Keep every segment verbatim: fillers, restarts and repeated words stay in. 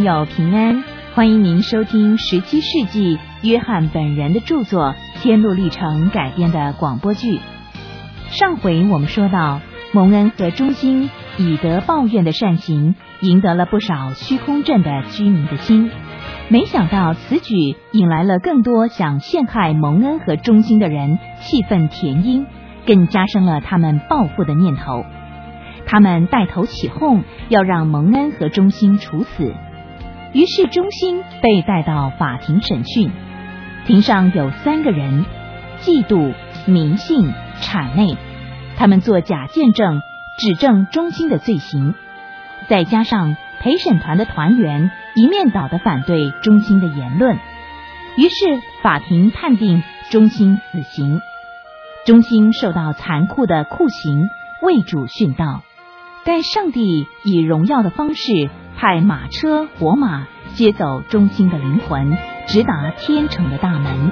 友平安，欢迎您收听十七世纪约翰本人的著作《天路历程》改编的广播剧。上回我们说到，蒙恩和忠心以德报怨的善行，赢得了不少虚空镇的居民的心。没想到此举引来了更多想陷害蒙恩和忠心的人，气愤填膺，更加深了他们报复的念头。他们带头起哄，要让蒙恩和忠心处死。于是忠心被带到法庭审讯，庭上有三个人：嫉妒、迷信、谄媚。他们做假见证，指证忠心的罪行。再加上陪审团的团员一面倒的反对忠心的言论，于是法庭判定忠心死刑。忠心受到残酷的酷刑，为主殉道。但上帝以荣耀的方式派马车火马接走忠心的灵魂，直达天城的大门。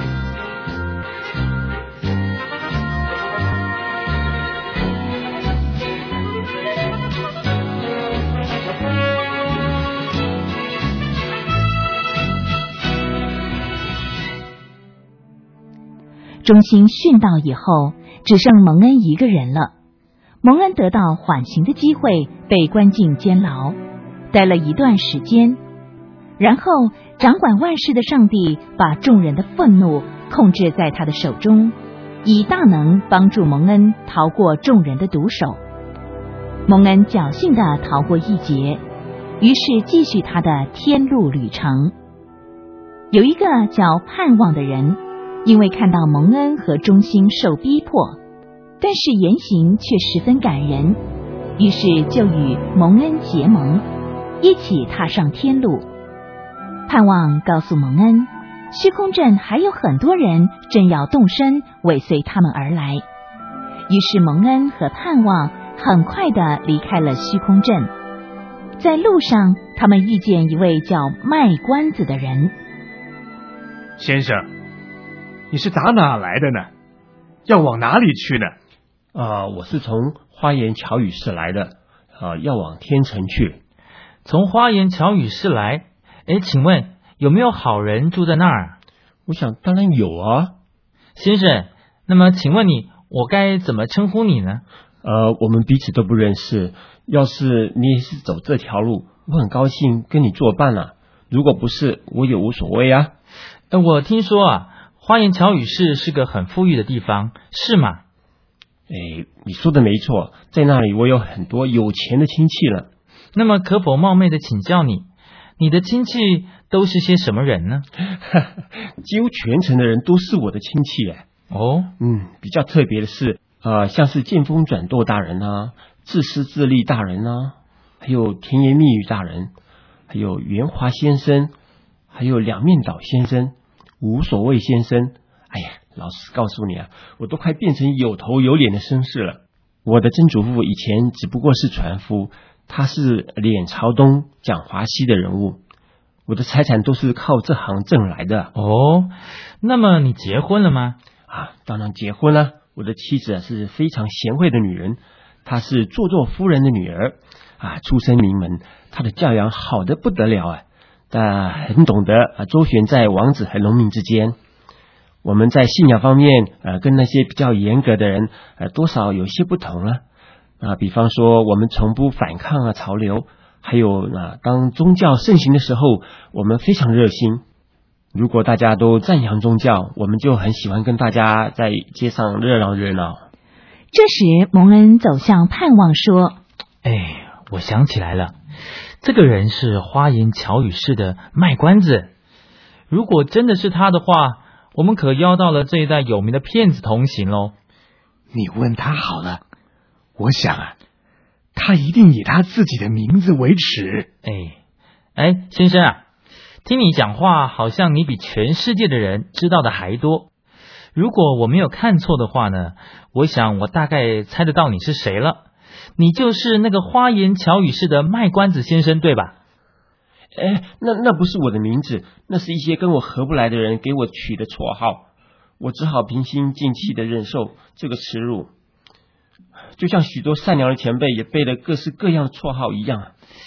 忠心殉道以后，只剩蒙恩一个人了。蒙恩得到缓刑的机会，被关进监牢，待了一段时间。然后掌管万事的上帝把众人的愤怒控制在他的手中，以大能帮助蒙恩逃过众人的毒手。蒙恩侥幸地逃过一劫，于是继续他的天路旅程。有一个叫盼望的人，因为看到蒙恩和忠心受逼迫，但是言行却十分感人，于是就与蒙恩结盟，一起踏上天路。盼望告诉蒙恩，虚空镇还有很多人正要动身尾随他们而来。于是蒙恩和盼望很快地离开了虚空镇。在路上，他们遇见一位叫卖关子的人。 先生，你是打哪来的呢？要往哪里去呢？ 啊、呃，我是从花言巧语市来的，啊、呃，要往天城去。 从花言巧语市来，哎，请问有没有好人住在那儿？ 我想当然有啊， 先生。那么，请问你，我该怎么称呼你呢？ 呃，我们彼此都不认识。要是你也是走这条路，我很高兴跟你作伴啊。如果不是，我也无所谓啊。 呃，我听说啊，花言巧语市是个很富裕的地方，是吗？ 哎，你说的没错，在那里我有很多有钱的亲戚了。 那么可否冒昧的请教你，你的亲戚都是些什么人呢？ 几乎全城的人都是我的亲戚哎。 哦， 嗯，比较特别的是，呃，像是见风转舵大人啊，自私自利大人啊，还有甜言蜜语大人，还有圆滑先生，还有两面倒先生，无所谓先生。哎呀，老实告诉你啊，我都快变成有头有脸的绅士了。我的曾祖父以前只不过是船夫，他是脸朝东讲华西的人物。我的财产都是靠这行挣来的。 哦，那么你结婚了吗？ 啊，当然结婚了。我的妻子是非常贤惠的女人，她是做作夫人的女儿啊，出身名门，她的教养好得不得了啊，但很懂得啊周旋在王子和农民之间。我们在信仰方面，呃，跟那些比较严格的人，呃，多少有些不同了。啊，比方说，我们从不反抗啊潮流，还有啊，当宗教盛行的时候，我们非常热心。如果大家都赞扬宗教，我们就很喜欢跟大家在街上热闹热闹。 这时，蒙恩走向盼望说：“ 哎，我想起来了，这个人是花言巧语市的卖关子。如果真的是他的话，我们可邀到了这一代有名的骗子同行喽。” 你问他好了，我想啊，他一定以他自己的名字为耻。 哎哎，先生啊，听你讲话，好像你比全世界的人知道的还多。如果我没有看错的话呢，我想我大概猜得到你是谁了。你就是那个花言巧语市的卖关子先生，对吧？ 哎，那那不是我的名字，那是一些跟我合不来的人给我取的绰号，我只好平心静气的忍受这个耻辱，就像许多善良的前辈也背了各式各样的绰号一样。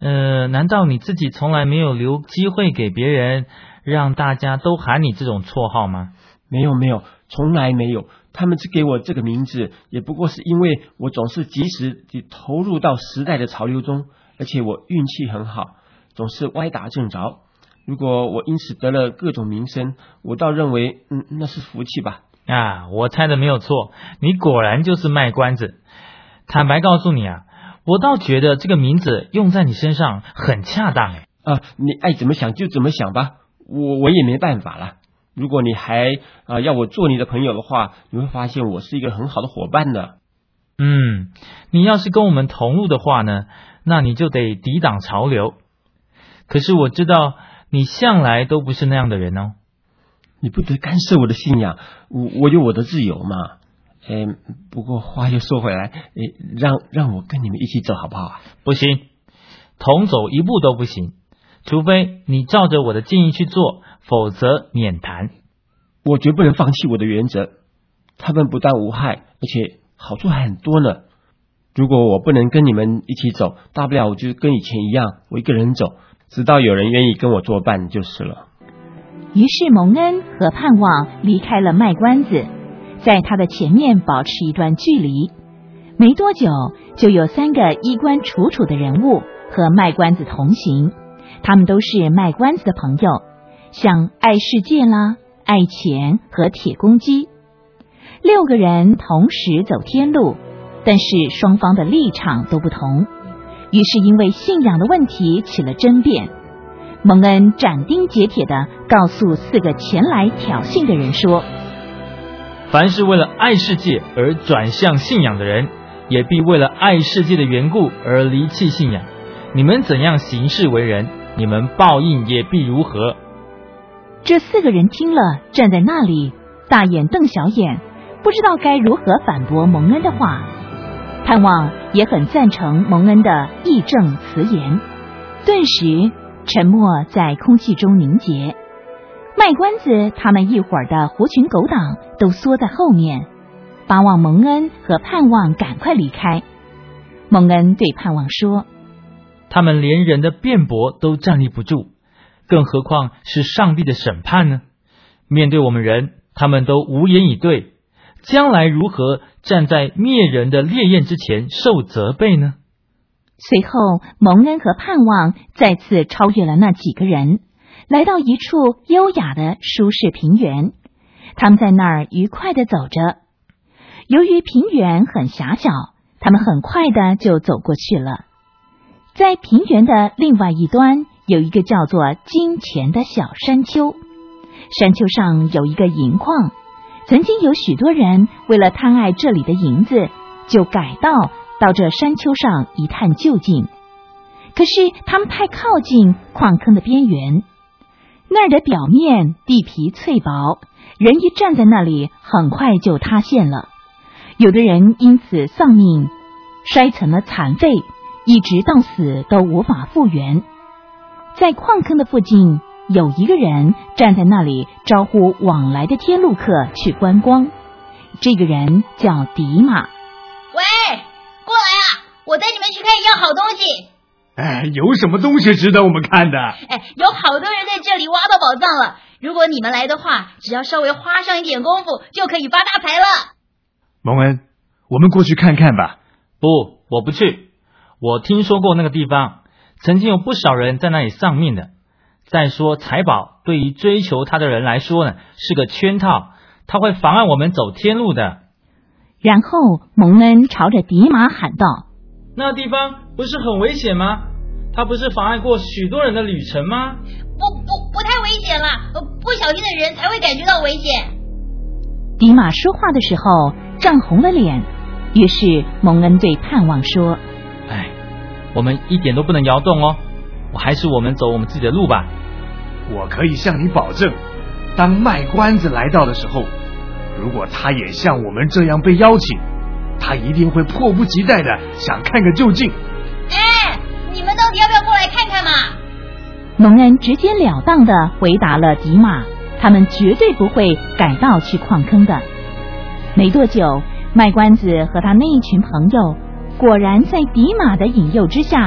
呃，难道你自己从来没有留机会给别人，让大家都喊你这种绰号吗？ 没有没有，从来没有。他们只给我这个名字，也不过是因为我总是及时地投入到时代的潮流中，而且我运气很好，总是歪打正着。如果我因此得了各种名声，我倒认为，嗯，那是福气吧。 啊，我猜的没有错，你果然就是卖关子。坦白告诉你啊，我倒觉得这个名字用在你身上很恰当哎。 啊，你爱怎么想就怎么想吧，我我也没办法了。如果你还啊、呃、要我做你的朋友的话，你会发现我是一个很好的伙伴呢。 嗯，你要是跟我们同路的话呢，那你就得抵挡潮流。可是我知道你向来都不是那样的人哦。 你不得干涉我的信仰，我我有我的自由嘛。哎，不过话又说回来，哎，让让我跟你们一起走好不好啊？ 不行，同走一步都不行，除非你照着我的建议去做，否则免谈。 我绝不能放弃我的原则，他们不但无害，而且好处还很多呢。如果我不能跟你们一起走，大不了我就跟以前一样，我一个人走，直到有人愿意跟我作伴就是了。 于是蒙恩和盼望离开了卖关子，在他的前面保持一段距离。没多久，就有三个衣冠楚楚的人物和卖关子同行，他们都是卖关子的朋友，像爱世界啦、爱钱和铁公鸡。六个人同时走天路，但是双方的立场都不同，于是因为信仰的问题起了争辩。蒙恩斩钉截铁地告诉四个前来挑衅的人说， 凡是为了爱世界而转向信仰的人，也必为了爱世界的缘故而离弃信仰。你们怎样行事为人，你们报应也必如何。 这四个人听了，站在那里大眼瞪小眼，不知道该如何反驳蒙恩的话。盼望也很赞成蒙恩的义正辞严，顿时沉默在空气中凝结。卖关子他们一伙儿的狐群狗党都缩在后面，巴望蒙恩和盼望赶快离开。蒙恩对盼望说， 他们连人的辩驳都站立不住，更何况是上帝的审判呢？面对我们人，他们都无言以对，将来如何站在灭人的烈焰之前受责备呢？ 随后蒙恩和盼望再次超越了那几个人，来到一处优雅的舒适平原。他们在那儿愉快地走着，由于平原很狭小，他们很快的就走过去了。在平原的另外一端有一个叫做金钱的小山丘，山丘上有一个银矿，曾经有许多人为了贪爱这里的银子，就改道到这山丘上一探究竟。可是他们太靠近矿坑的边缘，那儿的表面地皮脆薄，人一站在那里很快就塌陷了。有的人因此丧命，摔成了残废，一直到死都无法复原。在矿坑的附近有一个人站在那里招呼往来的天路客去观光，这个人叫迪马。 喂，过来啊，我带你们去看一样好东西。 哎，有什么东西值得我们看的？ 哎，有好多人在这里挖到宝藏了，如果你们来的话，只要稍微花上一点功夫就可以发大财了。 蒙恩，我们过去看看吧。 不，我不去。我听说过那个地方，曾经有不少人在那里丧命的。再说财宝对于追求它的人来说呢，是个圈套，它会妨碍我们走天路的。 然后蒙恩朝着迪马喊道， 那个地方不是很危险吗？它不是妨碍过许多人的旅程吗？ 不不不太危险啦，不小心的人才会感觉到危险。 迪马说话的时候涨红了脸，于是蒙恩对盼望说， 哎，我们一点都不能摇动哦，我还是我们走我们自己的路吧。 我可以向你保证，当卖关子来到的时候，如果他也像我们这样被邀请，他一定会迫不及待的想看个究竟。 哎，你们到底要不要过来看看嘛？ 蒙恩直截了当的回答了迪马，他们绝对不会改道去矿坑的。没多久，卖关子和他那一群朋友果然在迪马的引诱之下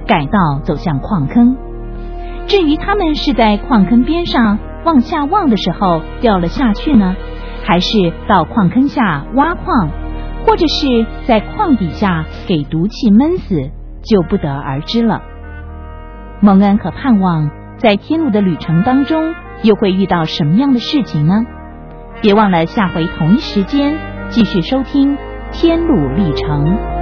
改道走向矿坑。至于他们是在矿坑边上往下望的时候掉了下去呢，还是到矿坑下挖矿，或者是在矿底下给毒气闷死，就不得而知了。蒙恩和盼望在天路的旅程当中又会遇到什么样的事情呢？别忘了下回同一时间继续收听天路历程。